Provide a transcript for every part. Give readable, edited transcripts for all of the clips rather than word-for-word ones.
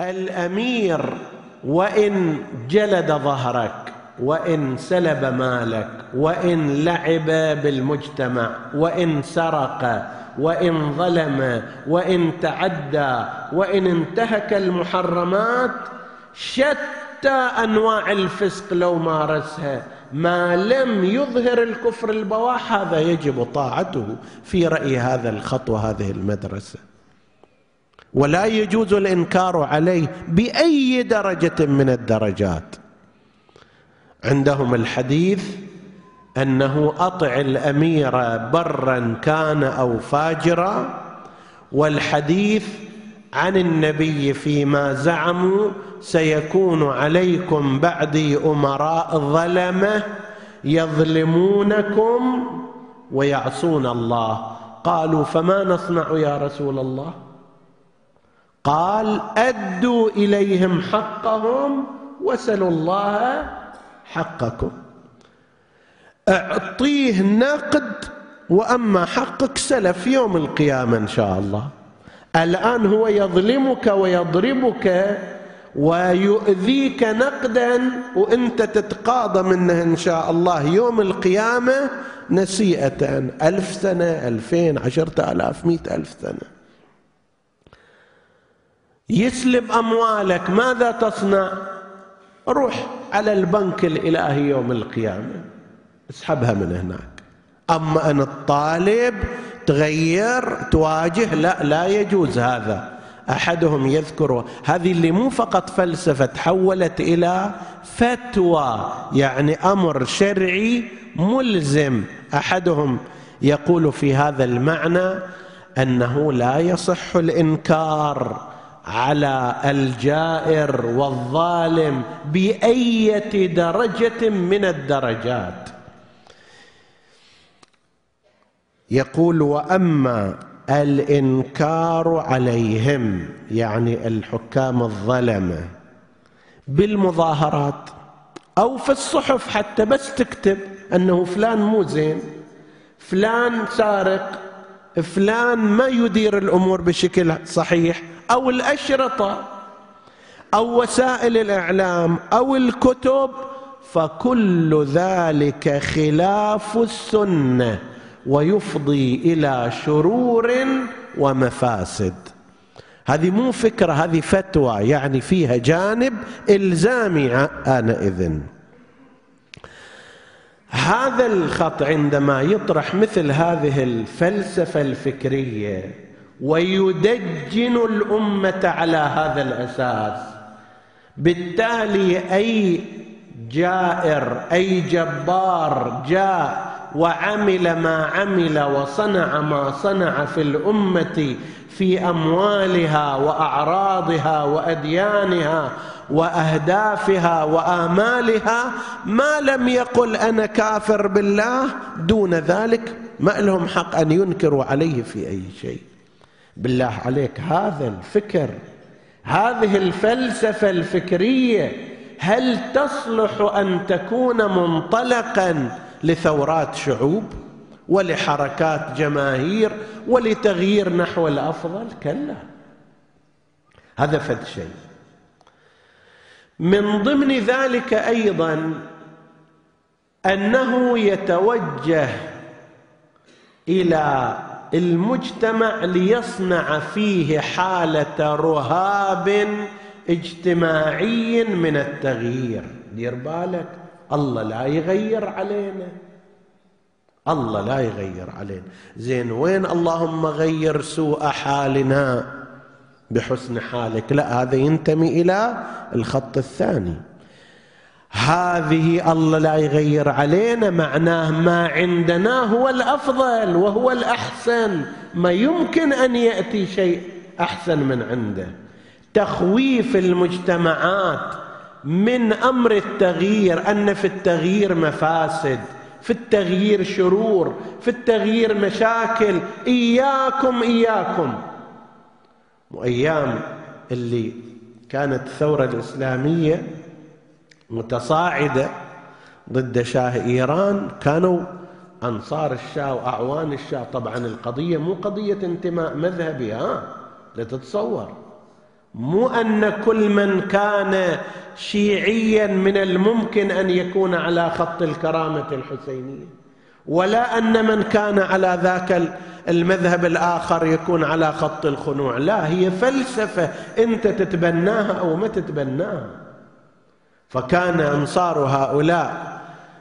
الأمير وإن جلد ظهرك، وإن سلب مالك، وإن لعب بالمجتمع، وإن سرق، وإن ظلم، وإن تعدى، وإن انتهك المحرمات، شتى أنواع الفسق لو مارسها، ما لم يظهر الكفر البواح، هذا يجب طاعته في رأي هذا الخط وهذه المدرسة، ولا يجوز الإنكار عليه بأي درجة من الدرجات. عندهم الحديث أنه أطع الأمير برا كان أو فاجرا، والحديث عن النبي فيما زعموا سيكون عليكم بعدي أمراء ظلمة يظلمونكم ويعصون الله. قالوا فما نصنع يا رسول الله؟ قال أدوا إليهم حقهم وسلوا الله حقكم. اعطيه نقد، وأما حقك سلف يوم القيامة إن شاء الله. الآن هو يظلمك ويضربك ويؤذيك نقدا، وانت تتقاضى منه إن شاء الله يوم القيامة نسيئة 1000 سنة 2000 10,000 100,000 سنة. يسلب أموالك، ماذا تصنع؟ روح على البنك الإلهي يوم القيامة اسحبها من هناك. أما أن الطالب تغير تواجه، لا يجوز هذا. أحدهم يذكر هذه اللي مو فقط فلسفة، تحولت إلى فتوى، يعني أمر شرعي ملزم. أحدهم يقول في هذا المعنى أنه لا يصح الإنكار على الجائر والظالم بأي درجة من الدرجات. يقول وأما الإنكار عليهم، يعني الحكام الظلمة، بالمظاهرات أو في الصحف، حتى بس تكتب أنه فلان مو زين، فلان سارق، فلان ما يدير الأمور بشكل صحيح، أو الأشرطة أو وسائل الإعلام أو الكتب، فكل ذلك خلاف السنة ويفضي إلى شرور ومفاسد. هذه مو فكرة، هذه فتوى، يعني فيها جانب إلزامي آنئذ. هذا الخط عندما يطرح مثل هذه الفلسفة الفكرية ويدجن الأمة على هذا الأساس، بالتالي أي جائر أي جبار جاء وعمل ما عمل وصنع ما صنع في الأمة في أموالها وأعراضها وأديانها وأهدافها وآمالها، ما لم يقل أنا كافر بالله، دون ذلك ما لهم حق أن ينكروا عليه في أي شيء. بالله عليك، هذا الفكر، هذه الفلسفة الفكرية، هل تصلح أن تكون منطلقا لثورات شعوب ولحركات جماهير ولتغيير نحو الأفضل؟ كلا، هذا فد شيء. من ضمن ذلك أيضا أنه يتوجه إلى المجتمع ليصنع فيه حالة رهاب اجتماعي من التغيير. دير بالك، الله لا يغير علينا، الله لا يغير علينا. زين، وين اللهم غير سوء حالنا بحسن حالك؟ لا، هذا ينتمي إلى الخط الثاني. هذه الله لا يغير علينا معناه ما عندنا هو الأفضل وهو الأحسن، ما يمكن أن يأتي شيء أحسن من عنده. تخويف المجتمعات من أمر التغيير، أن في التغيير مفاسد، في التغيير شرور، في التغيير مشاكل، إياكم إياكم. وأيام اللي كانت الثورة الإسلامية متصاعدة ضد شاه إيران، كانوا أنصار الشاه وأعوان الشاه، طبعا القضية مو قضية انتماء مذهبي، لا تتصور، مو أن كل من كان شيعيا من الممكن أن يكون على خط الكرامة الحسينية، ولا أن من كان على ذاك المذهب الآخر يكون على خط الخنوع. لا، هي فلسفة أنت تتبناها أو ما تتبناها. فكان أنصار هؤلاء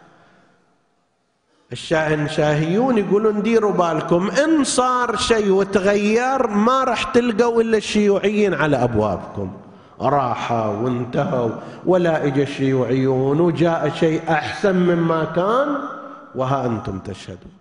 الشاهنشاهيون يقولون ديروا بالكم، إن صار شيء وتغير ما راح تلقوا إلا الشيوعيين على أبوابكم. راحوا وانتهوا، ولا إجا الشيوعيون وجاء شيء أحسن مما كان، وها أنتم تشهدون.